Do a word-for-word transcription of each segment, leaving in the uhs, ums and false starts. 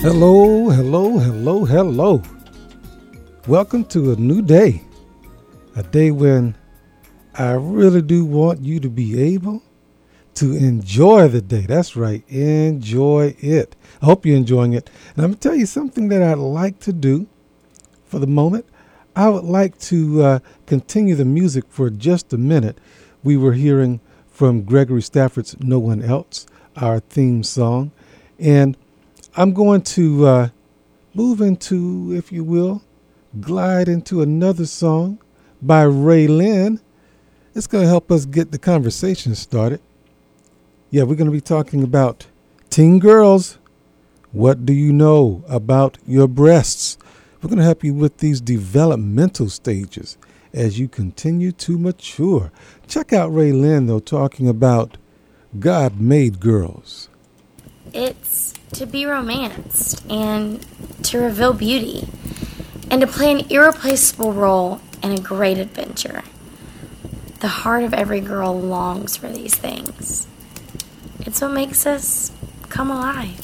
Hello, hello, hello, hello. Welcome to a new day. A day when I really do want you to be able to enjoy the day. That's right, enjoy it. I hope you're enjoying it. And I'm going to tell you something that I'd like to do for the moment. I would like to uh, continue the music for just a minute. We were hearing from Gregory Stafford's No One Else, our theme song. And I'm going to uh, move into, if you will, glide into another song by Ray Lynn. It's going to help us get the conversation started. Yeah, we're going to be talking about teen girls. What do you know about your breasts? We're going to help you with these developmental stages as you continue to mature. Check out Ray Lynn, though, talking about God made girls. It's to be romanced and to reveal beauty and to play an irreplaceable role in a great adventure. The heart of every girl longs for these things. It's what makes us come alive.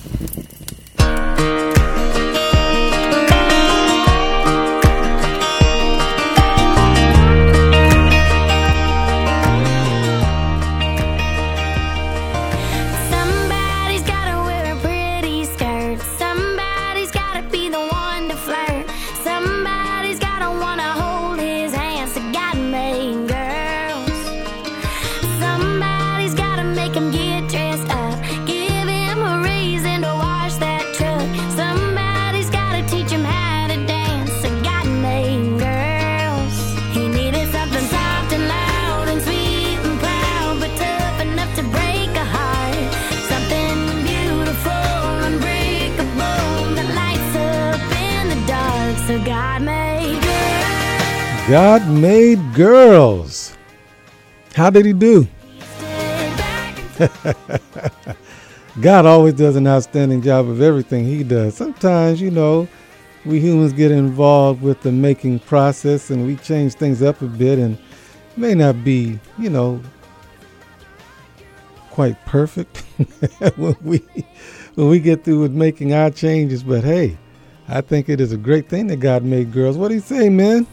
God made girls. How did he do? God always does an outstanding job of everything he does. Sometimes, you know, we humans get involved with the making process and we change things up a bit and it may not be, you know, quite perfect when we when we get through with making our changes. But hey, I think it is a great thing that God made girls. What do you say, man?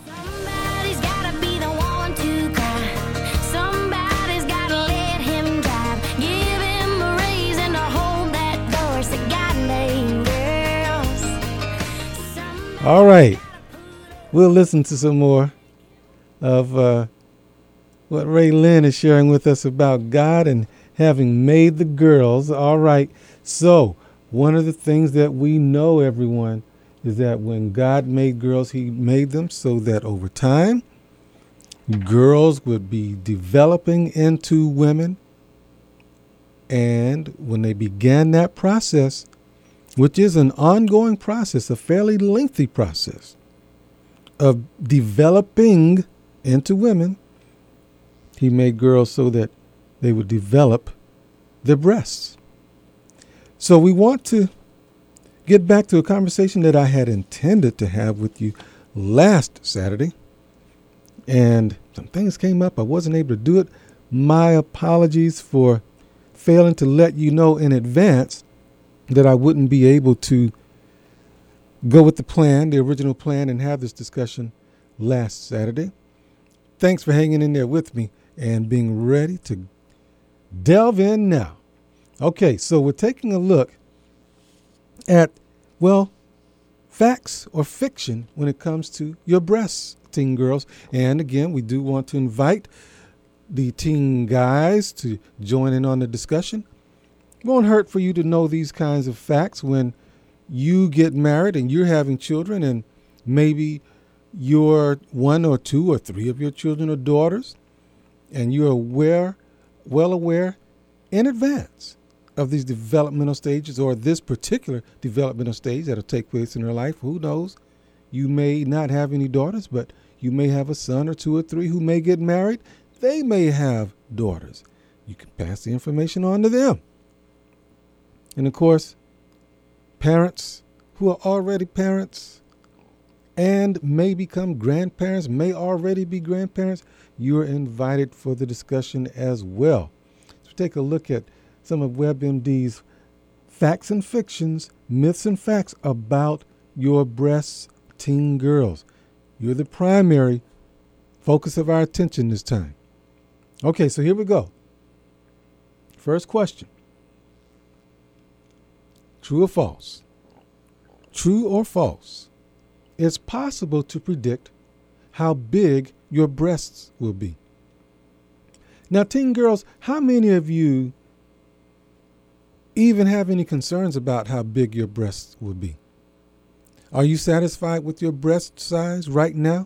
All right, we'll listen to some more of uh, what Ray Lynn is sharing with us about God and having made the girls. All right, so one of the things that we know, everyone, is that when God made girls, he made them so that over time, girls would be developing into women. And when they began that process, which is an ongoing process, a fairly lengthy process of developing into women, he made girls so that they would develop their breasts. So we want to get back to a conversation that I had intended to have with you last Saturday. And some things came up. I wasn't able to do it. My apologies for failing to let you know in advance that I wouldn't be able to go with the plan, the original plan, and have this discussion last Saturday. Thanks for hanging in there with me and being ready to delve in now. Okay, so we're taking a look at, well, facts or fiction when it comes to your breasts, teen girls. And again, we do want to invite the teen guys to join in on the discussion. It won't hurt for you to know these kinds of facts when you get married and you're having children, and maybe your one or two or three of your children are daughters, and you're aware, well aware in advance of these developmental stages, or this particular developmental stage that'll take place in their life. Who knows? You may not have any daughters, but you may have a son or two or three who may get married. They may have daughters. You can pass the information on to them. And of course, parents who are already parents and may become grandparents, may already be grandparents, you're invited for the discussion as well. So take a look at some of WebMD's facts and fictions myths and facts about your breasts, teen girls. You're the primary focus of our attention this time. Okay, so here we go. First question. True or false? True or false? It's possible to predict how big your breasts will be. Now, teen girls, how many of you even have any concerns about how big your breasts will be? Are you satisfied with your breast size right now?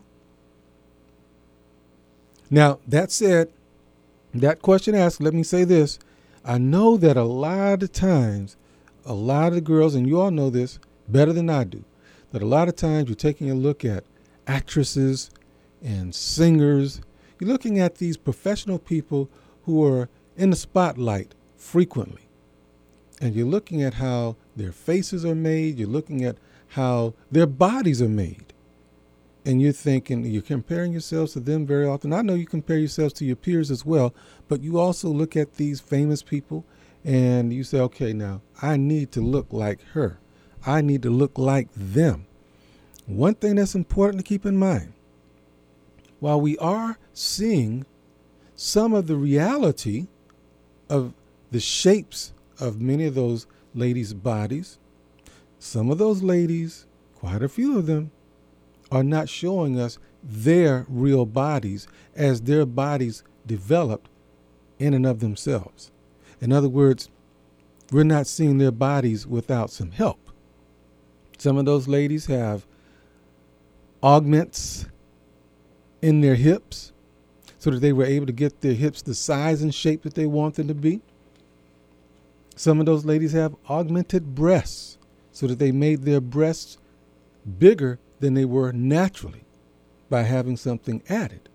Now, that said, that question asked, let me say this. I know that a lot of times, a lot of the girls, and you all know this better than I do, that a lot of times you're taking a look at actresses and singers. You're looking at these professional people who are in the spotlight frequently. And you're looking at how their faces are made. You're looking at how their bodies are made. And you're thinking, you're comparing yourselves to them very often. I know you compare yourselves to your peers as well, but you also look at these famous people and you say, okay, now I need to look like her. I need to look like them. One thing that's important to keep in mind, while we are seeing some of the reality of the shapes of many of those ladies' bodies, some of those ladies, quite a few of them, are not showing us their real bodies as their bodies developed in and of themselves. In other words, we're not seeing their bodies without some help. Some of those ladies have augments in their hips so that they were able to get their hips the size and shape that they want them to be. Some of those ladies have augmented breasts so that they made their breasts bigger than they were naturally by having something added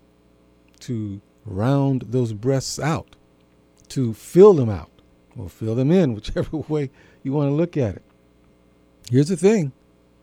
to round those breasts out, to fill them out or fill them in, whichever way you want to look at it. Here's the thing.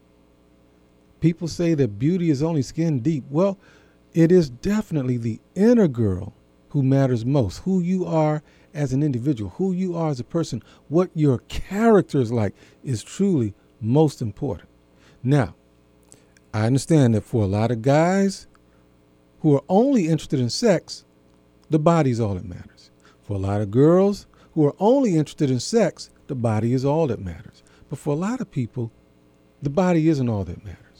People say that beauty is only skin deep. Well, it is definitely the inner girl who matters most, who you are as an individual, who you are as a person, what your character is like is truly most important. Now, I understand that for a lot of guys who are only interested in sex, the body is all that matters. For a lot of girls who are only interested in sex, the body is all that matters. But for a lot of people, the body isn't all that matters.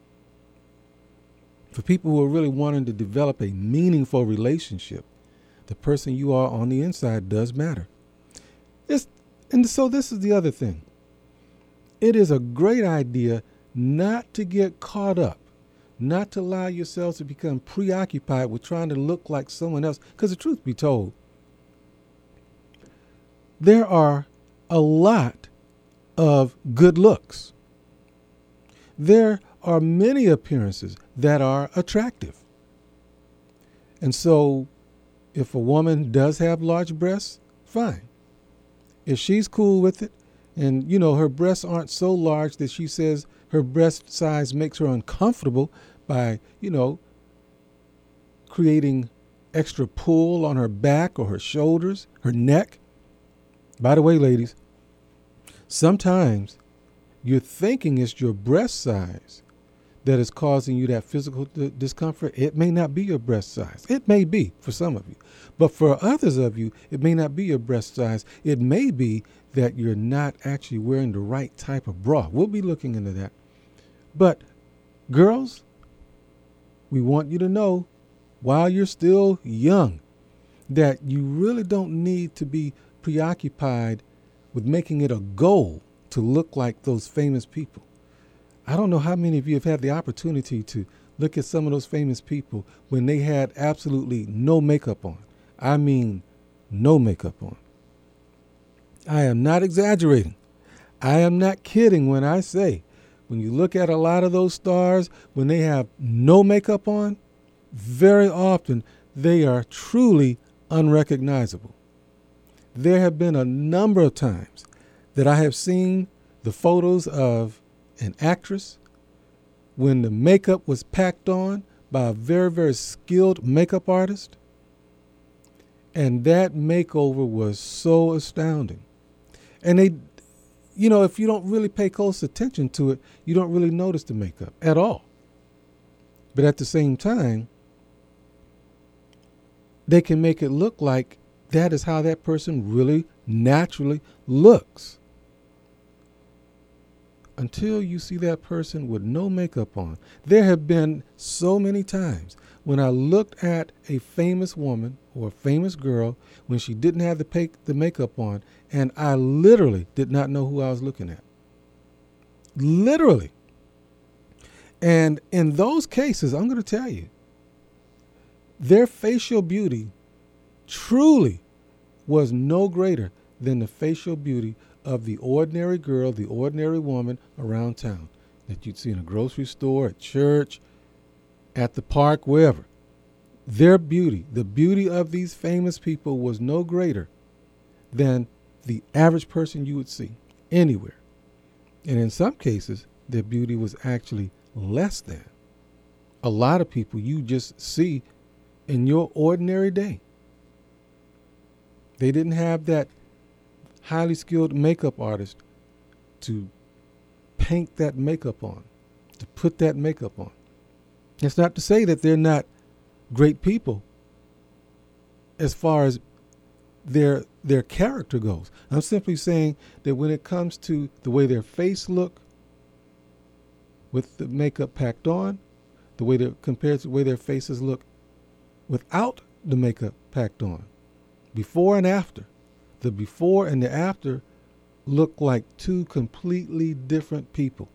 For people who are really wanting to develop a meaningful relationship, the person you are on the inside does matter. It's, and so this is the other thing. It is a great idea not to get caught up, not to allow yourselves to become preoccupied with trying to look like someone else. Because the truth be told, there are a lot of good looks. There are many appearances that are attractive. And so if a woman does have large breasts, fine. If she's cool with it, and, you know, her breasts aren't so large that she says her breast size makes her uncomfortable by, you know, creating extra pull on her back or her shoulders, her neck. By the way, ladies, sometimes you're thinking it's your breast size that is causing you that physical d- discomfort. It may not be your breast size. It may be for some of you. But for others of you, it may not be your breast size. It may be that you're not actually wearing the right type of bra. We'll be looking into that. But girls, we want you to know while you're still young that you really don't need to be preoccupied with making it a goal to look like those famous people. I don't know how many of you have had the opportunity to look at some of those famous people when they had absolutely no makeup on. I mean, no makeup on. I am not exaggerating. I am not kidding when I say, when you look at a lot of those stars, when they have no makeup on, very often they are truly unrecognizable. There have been a number of times that I have seen the photos of an actress when the makeup was packed on by a very, very skilled makeup artist. And that makeover was so astounding. And they, you know, if you don't really pay close attention to it, you don't really notice the makeup at all. But at the same time, they can make it look like that is how that person really naturally looks. Until you see that person with no makeup on. There have been so many times when I looked at a famous woman or a famous girl when she didn't have the, pay, the makeup on, and I literally did not know who I was looking at. Literally. And in those cases, I'm going to tell you, their facial beauty truly was no greater than the facial beauty of the ordinary girl, the ordinary woman around town that you'd see in a grocery store, at church, at the park, wherever. Their beauty, the beauty of these famous people was no greater than the average person you would see anywhere. And in some cases, their beauty was actually less than a lot of people you just see in your ordinary day. They didn't have that highly skilled makeup artist to paint that makeup on, to put that makeup on. It's not to say that they're not great people as far as their their character goes. I'm simply saying that when it comes to the way their face look with the makeup packed on, the way they compared to the way their faces look without the makeup packed on, before and after, the before and the after look like two completely different people.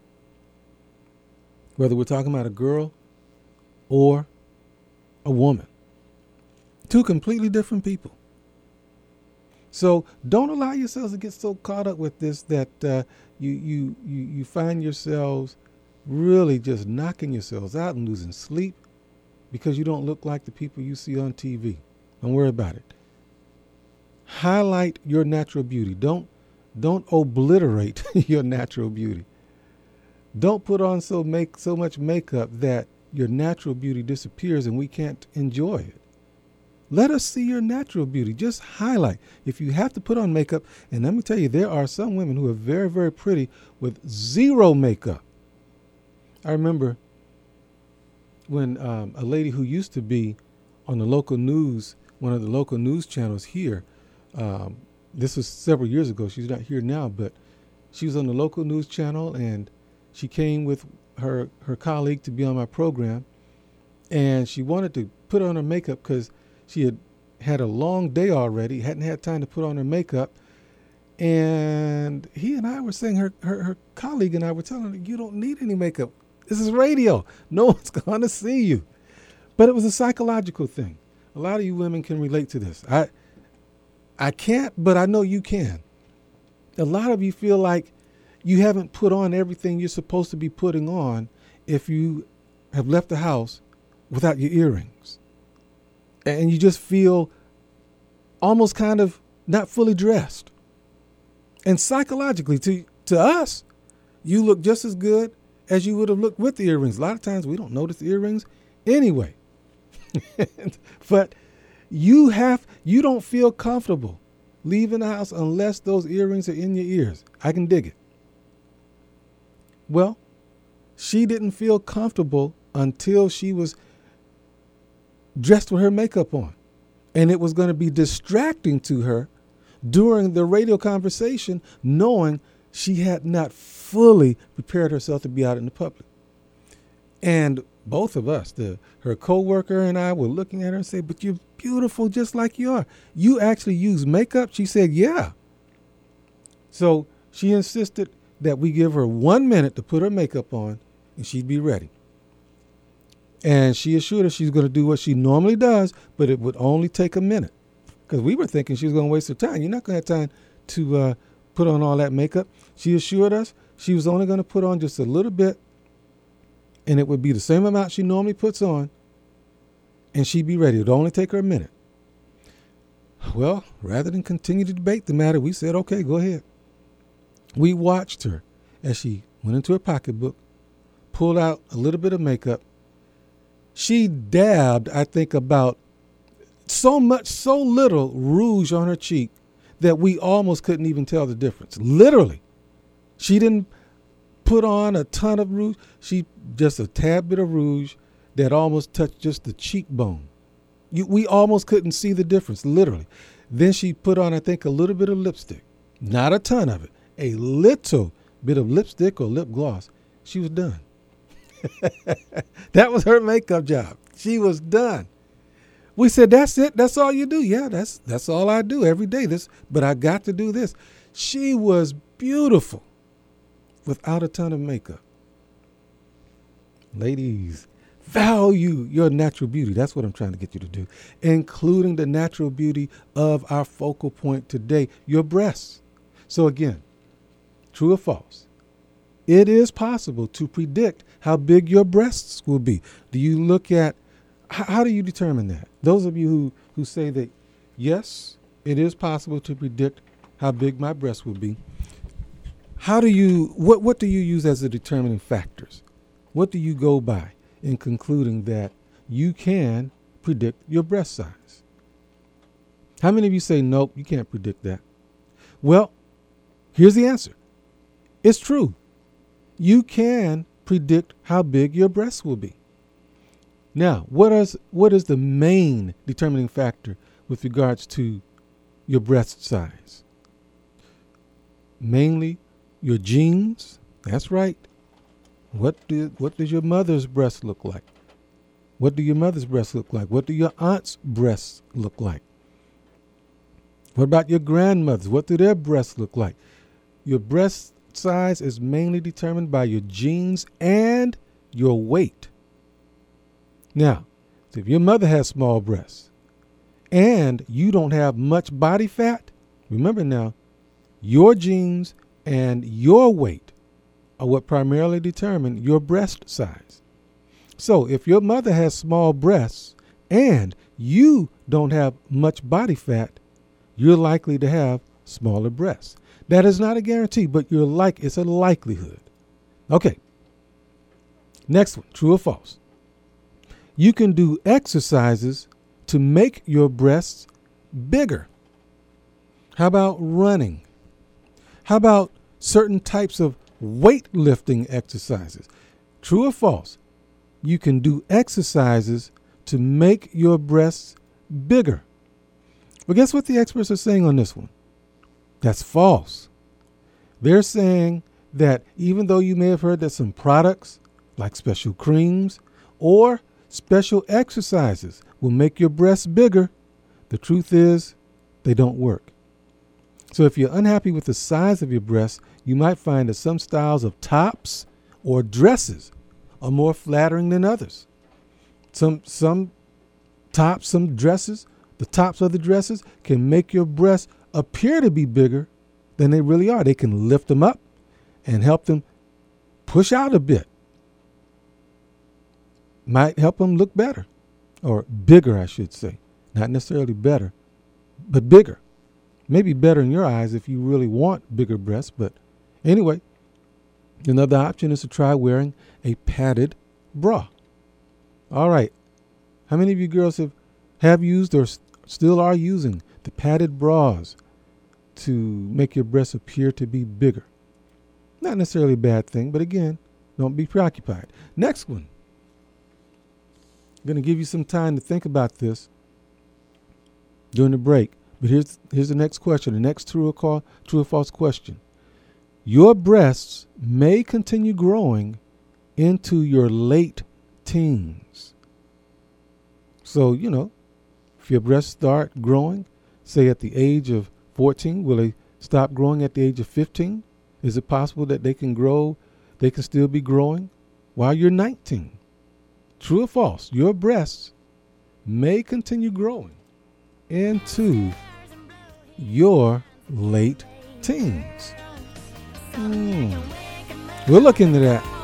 Whether we're talking about a girl or a woman. Two completely different people. So don't allow yourselves to get so caught up with this that uh, you, you, you, you find yourselves really just knocking yourselves out and losing sleep because you don't look like the people you see on T V. Don't worry about it. Highlight your natural beauty. Don't don't obliterate your natural beauty. Don't put on so make so much makeup that your natural beauty disappears and we can't enjoy it. Let us see your natural beauty. Just highlight. If you have to put on makeup, and let me tell you, there are some women who are very, very pretty with zero makeup. I remember when um, a lady who used to be on the local news, one of the local news channels here, um, this was several years ago. She's not here now, but she was on the local news channel, and she came with her, her colleague to be on my program, and she wanted to put on her makeup because she had had a long day already, hadn't had time to put on her makeup. And he and I were saying, her, her, her colleague and I were telling her, you don't need any makeup. This is radio. No one's going to see you. But it was a psychological thing. A lot of you women can relate to this. I, I can't, but I know you can. A lot of you feel like you haven't put on everything you're supposed to be putting on if you have left the house without your earrings. And you just feel almost kind of not fully dressed. And psychologically, to, to us, you look just as good as you would have looked with the earrings. A lot of times we don't notice the earrings anyway. But you have, you don't feel comfortable leaving the house unless those earrings are in your ears. I can dig it. Well, she didn't feel comfortable until she was dressed with her makeup on. And it was going to be distracting to her during the radio conversation, knowing she had not fully prepared herself to be out in the public. And both of us, the her coworker and I, were looking at her and say, but you're beautiful just like you are. You actually use makeup? She said, yeah. So she insisted that we give her one minute to put her makeup on and she'd be ready. And she assured us she's going to do what she normally does, but it would only take a minute. Because we were thinking she was going to waste her time. You're not going to have time to uh, put on all that makeup. She assured us she was only going to put on just a little bit, and it would be the same amount she normally puts on, and she'd be ready. It would only take her a minute. Well, rather than continue to debate the matter, we said, okay, go ahead. We watched her as she went into her pocketbook, pulled out a little bit of makeup. She dabbed, I think, about so much, so little rouge on her cheek that we almost couldn't even tell the difference. Literally. She didn't put on a ton of rouge. She just a tad bit of rouge that almost touched just the cheekbone. You, we almost couldn't see the difference, literally. Then she put on, I think, a little bit of lipstick. Not a ton of it. A little bit of lipstick or lip gloss. She was done. That was her makeup job. She was done. We said, that's it? That's all you do? Yeah, that's that's all I do every day. This, but I got to do this. She was beautiful without a ton of makeup. Ladies, value your natural beauty. That's what I'm trying to get you to do, including the natural beauty of our focal point today, your breasts. So again, true or false? It is possible to predict how big your breasts will be. Do you look at, how, how do you determine that? Those of you who, who say that, yes, it is possible to predict how big my breasts will be. How do you, what, what do you use as the determining factors? What do you go by in concluding that you can predict your breast size? How many of you say, nope, you can't predict that? Well, here's the answer. It's true. You can predict how big your breasts will be. Now, what is what is the main determining factor with regards to your breast size? Mainly your genes. That's right. What do what does your mother's breast look like? What do your mother's breasts look like? What do your aunt's breasts look like? What about your grandmother's? What do their breasts look like? Your breast size is mainly determined by your genes and your weight. Now, if your mother has small breasts and you don't have much body fat, remember now, your genes and your weight are what primarily determine your breast size. So if your mother has small breasts and you don't have much body fat, you're likely to have smaller breasts. That is not a guarantee, but you're like it's a likelihood. Okay. Next one, true or false? You can do exercises to make your breasts bigger. How about running? How about certain types of weightlifting exercises? True or false? You can do exercises to make your breasts bigger. Well, guess what the experts are saying on this one? That's false. They're saying that even though you may have heard that some products like special creams or special exercises will make your breasts bigger, the truth is they don't work. So if you're unhappy with the size of your breasts, you might find that some styles of tops or dresses are more flattering than others. Some some tops, some dresses, the tops of the dresses can make your breasts appear to be bigger than they really are. They can lift them up and help them push out a bit. Might help them look better, or bigger, I should say. Not necessarily better, but bigger. Maybe better in your eyes if you really want bigger breasts. But anyway, another option is to try wearing a padded bra. All right. How many of you girls have, have used or st- still are using the padded bras to make your breasts appear to be bigger? Not necessarily a bad thing, but again, don't be preoccupied. Next one. I'm going to give you some time to think about this during the break. But here's here's the next question, the next true or, call, true or false question. Your breasts may continue growing into your late teens. So, you know, if your breasts start growing, say at the age of fourteen, will they stop growing at the age of fifteen? Is it possible that they can grow, they can still be growing while you're nineteen? True or false? Your breasts may continue growing into your late teens. Hmm. We'll look into that